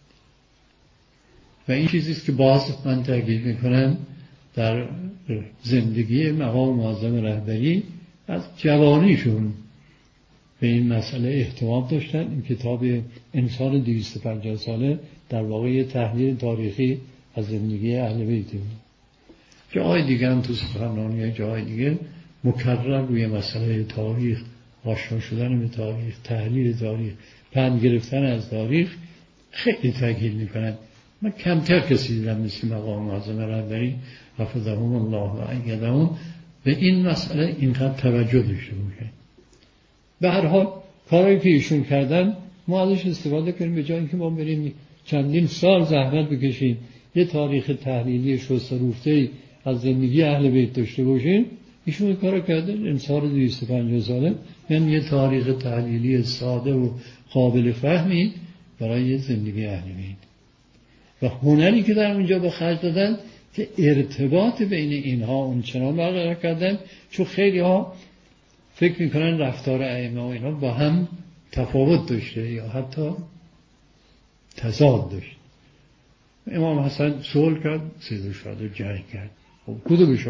و این چیزیست که باز من تاکید میکنم در زندگی مقام معظم رهبری از جوانیشون به این مسئله اهتمام داشتن. این کتاب انسان دویست و پنجاه ساله در واقع یه تحلیل تاریخی از زندگی اهل بیت. جای دیگه هم تو سخنرانی جای دیگه مکرر روی مسئله تاریخ، آشنا شدن به تاریخ، تحلیل تاریخ، پند گرفتن از تاریخ خیلی تاکید میکنن. من کمتر کسی دیدم مثل مقام معظم رهبری حفظهم الله و ایدهم به این مسئله اینقدر توجه داشته باشه. به هر حال کاری که ایشون کردن ما ازش استفاده کنیم، به جای اینکه ما بریم چندین سال زحمت بکشیم یه تاریخ تحلیلی شست‌وروفته‌ای از زندگی اهل بیت داشته باشیم. ایشون کارو کردن انصار دویست و پنجاه ساله، یعنی یه تاریخ تحلیلی ساده و قابل فهمی برای زندگی اهل بیت و هنری که در اونجا به خرج دادن که ارتباط بین اینها اونچنان برقرار کردن، چون خیلی ها فکر میکنن رفتار ائمه و اینا با هم تفاوت داشته یا حتی تضاد داشت. امام حسن صلح کرد، سید الشهدا جنگ کرد. خب کدوم شما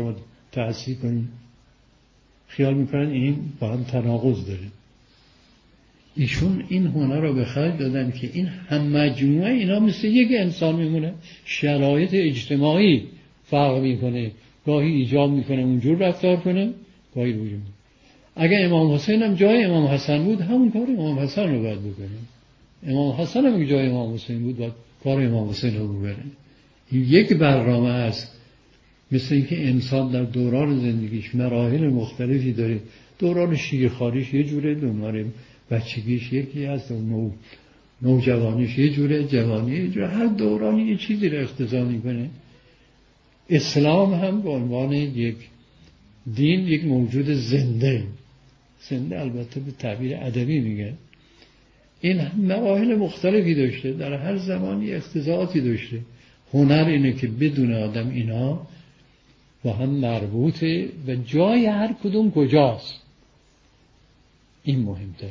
تأثیر کنیم، خیال میکنن این با هم تناقض داره. ایشون این هنر رو به خرج دادن که این هم مجموعه اینا مثل یک انسان میمونه، شرایط اجتماعی فرق میکنه، گاهی ایجاب میکنه اونجور رفتار کنه، گاهی روی میکنه. اگه امام حسین هم جای امام حسن بود همون کار امام حسن رو باید بکنه. امام حسن هم جای امام حسین بود باید کار امام حسین رو بکنه. این یک برنامه است. مثل اینکه انسان در دوران زندگیش مراحل مختلفی داره. دوران شیرخواریش یه جوره، دوران بچگیش یکی هست، نو نوجوانیش یه جوره، جوانی یه جوره، هر دورانی یه چیزی رو اقتضا میکنه. اسلام هم به عنوان یک دین یک موجود زنده، زنده البته به تعبیر ادبی میگه، این مراحل مختلفی داشته، در هر زمانی اقتضاعاتی داشته. هنر اینه که بدون آدم اینا با هم مربوطه و جای هر کدوم کجاست، این مهمتره.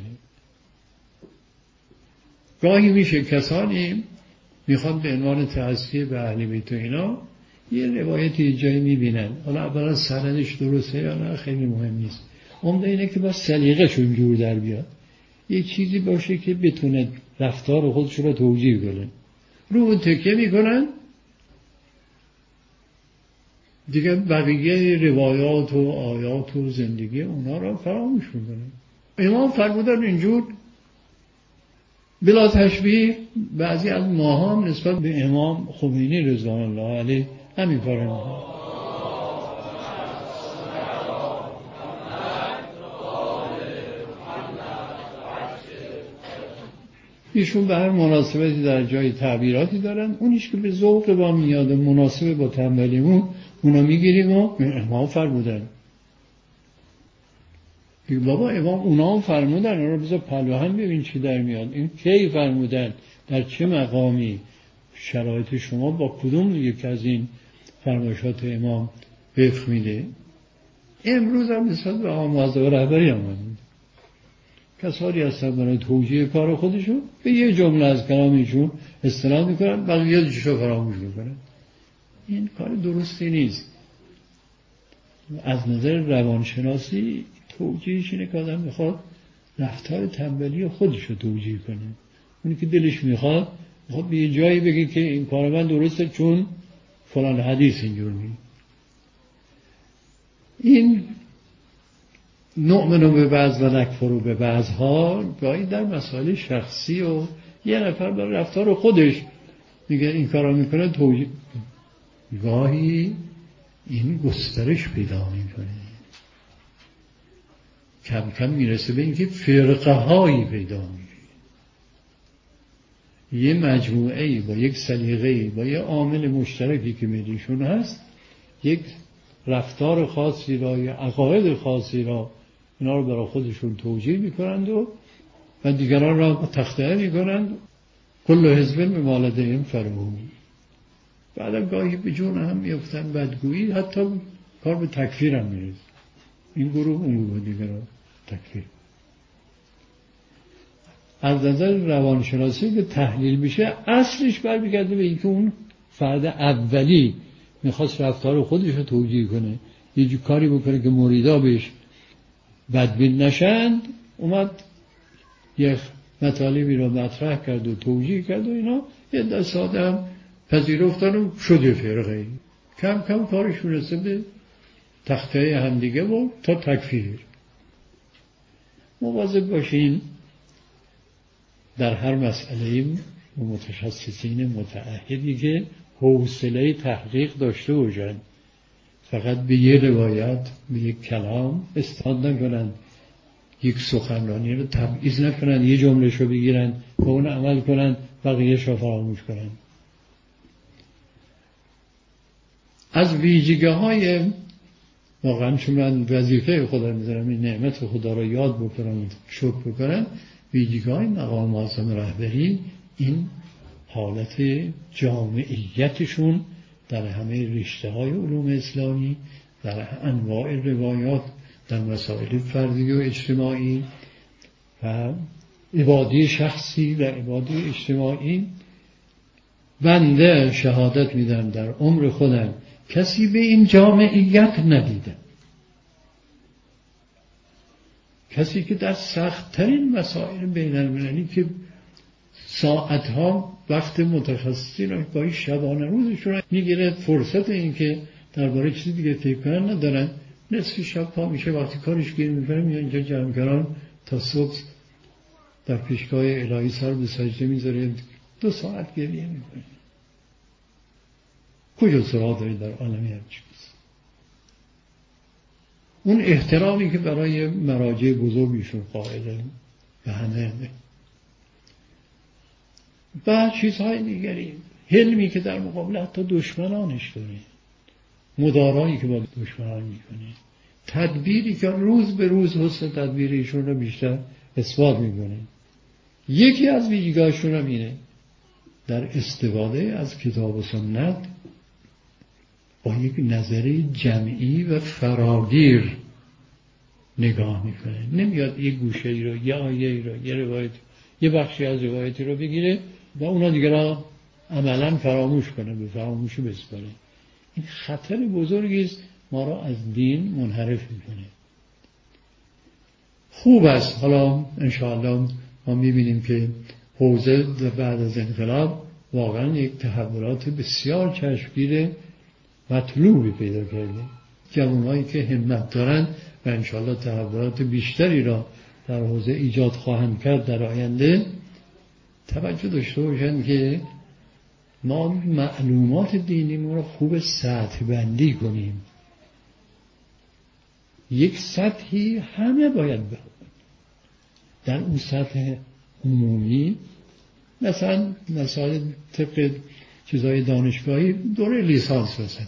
گاهی میشه کسانی میخوان به عنوان تعصیه به اهل بیت و اینا یه روایتی جایی میبینن، حالا اولا سندش درسته یا نه خیلی مهم نیست، عمده اینه که با سلیقه‌شون جور در بیاد، یه چیزی باشه که بتونه رفتار خودش رو توجیه کنه، رو اون تکیه میکنن دیگه، بقیه روایات و آیات و زندگی اونا رو فراموش میکنن. امام فرمودن اینجور بلا تشبیه بعضی از ماها هم نسبت به امام خمینی رضوان الله علیه همین کار میکنن. ایشون به هر مناسبتی در جای تعبیراتی دارن، اونیش که به ذوق با میاد مناسب با تنبلیمون اونا میگیریم و امام فرمودن. بابا امام اونا هم فرمودن، اونا بذار پلوهن ببین چی در میاد. این کی فرمودن، در چه مقامی، شرایط شما با کدوم یک از این فرمایشات امام وفق میده. امروز هم نسبت به آقا معظم رهبری هم کسانی هستن برای توجیه کار خودشون به یه جمله از کلامشون استناد میکنن، بقیه چیزا فراموش میکنن. این کار درستی نیست. از نظر روانشناسی توجیهش اینه که آدم میخواد رفتار تنبلی خودش رو توجیه کنه. اونی که دلش میخواد میخواد به یه جایی بگه که این کار من درسته چون فلان حدیث اینجور میگه. این نؤمن به بعض و نکفر به بعض ها گاهی در مسائل شخصی و یه نفر برای رفتار خودش میگه این کارا میکنه توجیه، گاهی این گسترش پیدا میکنه، کم کم میرسه به اینکه فرقه هایی پیدا میشه، یه مجموعه با یک سلیقه با یه عامل مشترکی که میلیشون هست یک رفتار خاصی را یا عقاید خاصی را اینا رو برای خودشون توجیه میکنند و و دیگران را تخطئه میکنند. کل حزب بما لدیهم فرحون. بعدم گاهی به جون هم میفتن بدگویی، حتی کار به تکفیر هم میرسه. این گروه اون گروه دیگران تکفیر. از نظر روانشناسی که تحلیل میشه اصلش برمیگرده به اینکه اون فرد اولی میخواست رفتار خودش رو توجیه کنه، یه جو کاری بکنه که مریدا بهش بدبین نشند، اومد یک مطالبی رو مطرح کرد و توجیه کرد و اینا یه دست آدم پذیرفتن و شده فرقه. کم کم کارش میرسه به تخته همدیگه و تا تکفیر. مواظب باشین در هر مسئله متخصصین متعهدی که حوصله تحقیق داشته باشن، فقط به یه روایت به یک کلام استناد نکنن، یک سخنرانی رو تبعیض نکنن، یه جمله شو بگیرن و اون عمل کنن بقیه‌اش رو فراموش کنن. از ویژگی‌های واقعا چون من وظیفه خدا میذارم این نعمت خدا رو یاد بکنم شکر بکنم، ویژگی‌های مقام معظم رهبری این حالت جامعیتشون در همه رشته‌های علوم اسلامی، در انواع روایات، در مسائل فردی و اجتماعی و عبادی شخصی و عبادی اجتماعی. بنده شهادت میدم در عمر خودم کسی به این جامعیت ندیده. کسی که در سخت‌ترین مسائل بین المللی که ساعتها وقت متخصصی را گاهی شبانه روزشون را میگیره، فرصت این که درباره چیزی دیگه فکر کنن ندارن، نصف شب پا میشه وقتی کارش گیر میکنه میاد اینجا جمع کردن تا صبح در پیشگاه الهی سر به سجده میذاره، دو ساعت گریه میکنه. کجا سراغ دارید در عالمی همچین چیز؟ اون احترامی که برای مراجع بزرگیشون قائله به همه و چیزهای دیگری، حلمی که در مقابل حتی دشمنانش داره، مدارایی که با دشمنان میکنه، تدبیری که روز به روز حسن تدبیر ایشون رو بیشتر اثبات میکنه. یکی از ویژگی‌هاشون هم اینه در استفاده از کتاب و سنت با یک نظری جمعی و فراگیر نگاه میکنه. نمیاد یک گوشه ای رو، یه آیه ای رو، یه روایت، یه بخشی از روایتی رو بگیره و اونا دیگه را عملاً فراموش کنه، به فراموشی بسپاره. این خطر بزرگی است، ما را از دین منحرف میکنه. خوب است. حالا انشاءالله ما میبینیم که حوزه بعد از انقلاب واقعا یک تحولات بسیار چشمگیر مطلوبی پیدا کرده. جوانایی که همت دارن و انشاءالله تحولات بیشتری را در حوزه ایجاد خواهند کرد در آینده، توجه داشته باشند که ما معلومات دینیمون رو خوب سطح بندی کنیم. یک سطحی همه باید بخونن. در اون سطح عمومی مثلا مثلا طبق چیزای دانشگاهی دوره لیسانس مثلا،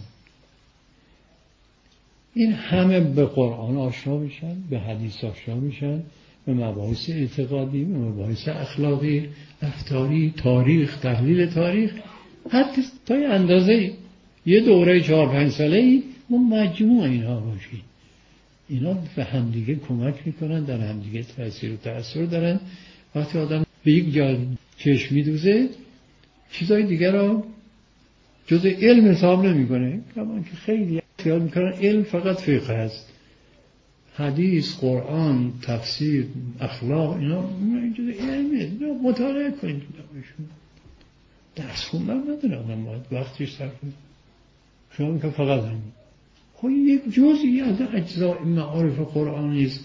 این همه به قرآن آشنا میشن، به حدیث آشنا میشن، به مباحث اعتقادی، به مباحث اخلاقی، رفتاری، تاریخ، تحلیل تاریخ، حتی تا یه اندازه یه دوره چهار پنج ساله‌ای ما مجموع اینها باشیم. اینا به همدیگه کمک میکنن، در همدیگه تأثیر و تأثیر دارن. وقتی آدم به یک جا چشم میدوزه چیزای دیگر رو جز علم حساب نمیکنه. کمان که خیلی خیال میکنن علم فقط فقه است، حدیث، قرآن، تفسیر، اخلاق، اینا جز علمه. اینا مطالعه کنید، درس خوندن نداره آدم باید وقتش صرف کنه. شما میگه فقط همین. خب یک جزئی از اجزاء معارف قرآنی است.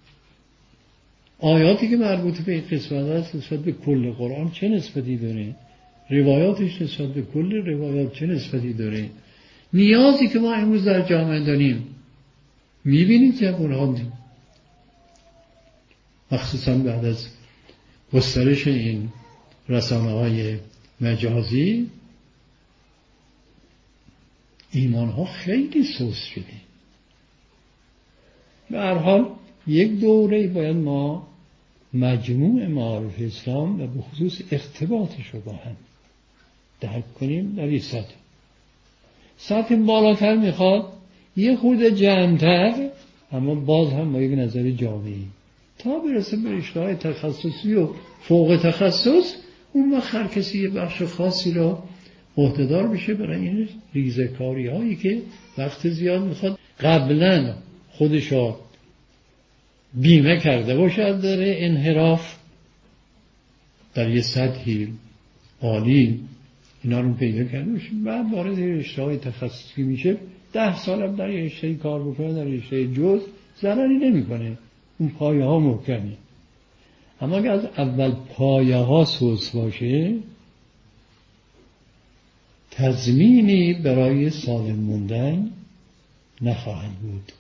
آیاتی که مربوط به این قسمت است نسبت به کل قرآن چه نسبتی داره؟ روایاتش نسبت به کل روایات چه نسبتی داره؟ نیازی که ما امروز در جامعه داریم میبینید که قرآن مخصوصا بعد از گسترش این رسانه‌های مجازی ایمانها خیلی سوس شده. به هر حال یک دوره باید ما مجموع معارف اسلام و به خصوص ارتباطش رو با هم درک کنیم. در این سطح سطح بالاتر میخواد یه خود جمع‌تر، اما باز هم با یک نظر جامعی تا برسه به رشته‌های تخصصی و فوق تخصص. اون وقت هر کسی یه بخش خاصی را عهده‌دار بشه برای این ریزه‌کاری هایی که وقت زیاد میخواد، قبلا خودشو بیمه کرده باشد داره انحراف در یه سطحی عالی اینا رو پیدا کرده باشه، بعد وارد رشته‌های تخصصی میشه. ده سال هم در یه رشته کار بکنه، در رشته جز ضرری نمیکنه، اون پایه ها محکمه. اما اگر از اول پایه ها سوس باشه تضمینی برای سالم موندن نخواهد بود.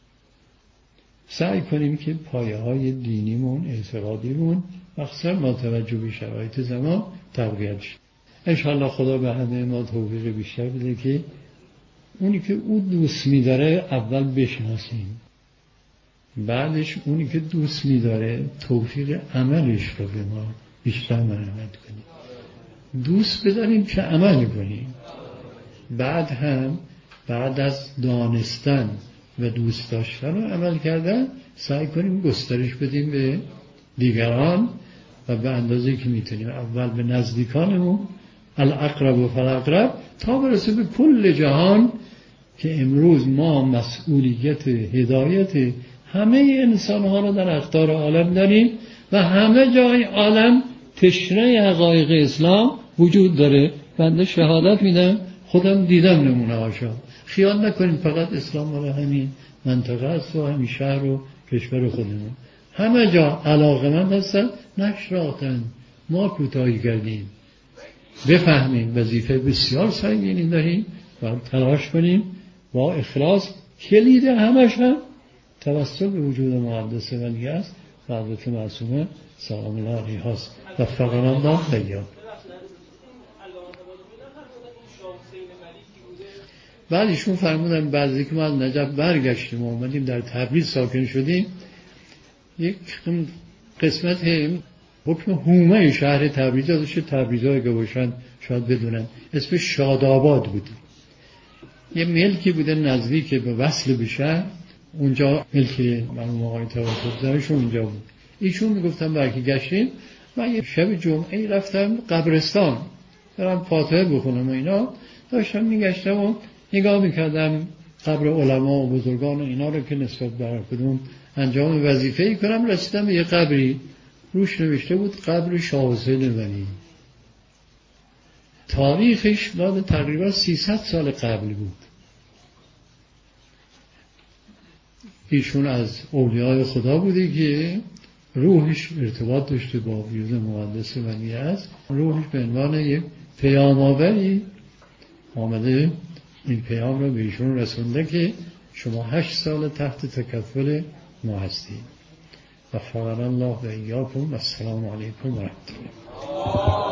سعی کنیم که پایه های دینیمون، اعتقادیمون مخصوصا با توجه به شرایط زمان تقویت شد. انشاءالله خدا به همه ما توفیق بیشتر بده که اونی که او دوست می‌داره اول بشناسیم، بعدش اونی که دوست می‌داره توفیق عملش رو به ما بیشتر مرحمت کنیم. دوست بداریم که عمل کنیم، بعد هم بعد از دانستن و دوست داشتن و عمل کردن سعی کنیم گسترش بدیم به دیگران و به اندازه‌ای که میتونیم اول به نزدیکانمون، الاقرب و فالاقرب، تا برسه به کل جهان که امروز ما مسئولیت هدایت همه انسانها رو در اقطار عالم داریم و همه جای عالم تشنه حقایق اسلام وجود داره. بنده شهادت میدم، خودم دیدم نمونه هاشو. خیال نکنید فقط اسلام مال همین منطقه است و همین شهر و کشور خودمون، همه جا علاقمند هستن. نشراطن ما کوتاهی کردیم، بفهمیم وظیفه بسیار سنگینی داریم و تلاش کنیم با اخلاص. کلید همش هم توسل به وجود مقدس ولی است و حضرت معصومه سلام الله علیها هست. وفقنا الله و بعد ایشون فرمودن بعضی که ما از نجف برگشتیم و اومدیم در تبریز ساکن شدیم، یک قسمت حکم هومه شهر تبریز داشته. تبریزایی که باشن شاید بدونن اسم شاداباد بود. یه ملکی بوده نزدیک به وصل به شهر، اونجا ملکی مرحوم آقای توسط دارشون اونجا بود. ایشون میگفتن برکی گشتیم، من یه شب جمعه رفتم قبرستان برم فاتحه بخونم و اینا، داشتم میگشتم و نگاه میکردم قبر علما و بزرگان و اینا رو که نسبت بر کدوم انجام وظیفه‌ای کنم. رسیدم به یه قبری روش نوشته بود قبر شاه حسین ولی. تاریخش بعد تقریبا سیصد سال قبل بود. ایشون از اولیاء خدا بوده که روحش ارتباط داشته با وجود مقدس ولی است. روحش به عنوان یک پیام آوری آمده، این پیام رو به ایشون رسونده که شما هشت سال تحت تکفل ما هستید. وفقنا الله و ایاکم. السلام علیکم و رحمت الله.